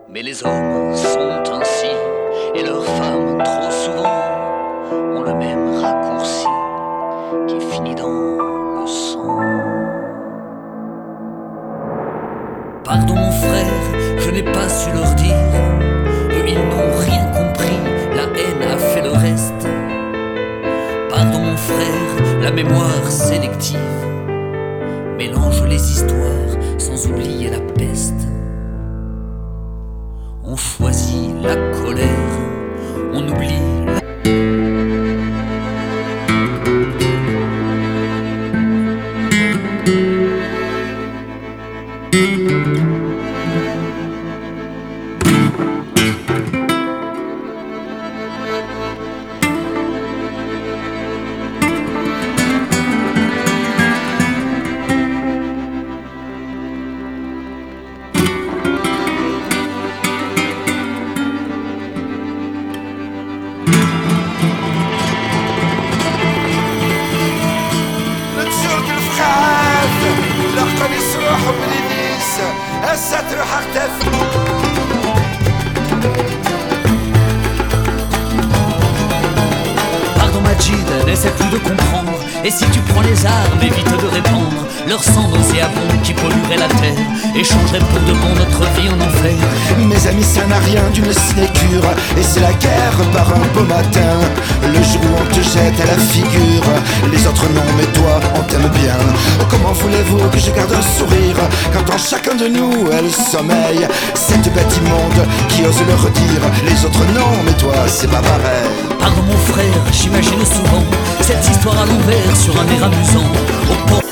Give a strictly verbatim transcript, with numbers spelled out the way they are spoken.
Mais les hommes sont ainsi, et leurs femmes trop souvent ont le même raccourci qui finit dans le sang. Pardon mon frère, je n'ai pas su leur dire, eux ils n'ont rien compris, la haine a fait le reste. Pardon mon frère, la mémoire sélective mélange les histoires sans oublier la peste. On choisit la colère, on oublie la... Pardon Majid, n'essaie plus de comprendre. Et si tu prends les armes, évite de répandre leur sang nauséabond qui polluerait la terre et changerait pour de bon notre vie en enfer. Mes amis, ça n'a rien d'une sinécure, et c'est la guerre par un beau matin, le jour où on te jette à la figure. Les autres non, mais toi, on t'aime bien. Comment voulez-vous que je garde un sourire quand en chacun de nous elle sommeille, cette bête immonde qui ose le redire. Les autres non, mais toi, c'est pas pareil. Pardon mon frère, j'imagine souvent cette histoire à l'envers sur un air amusant au port.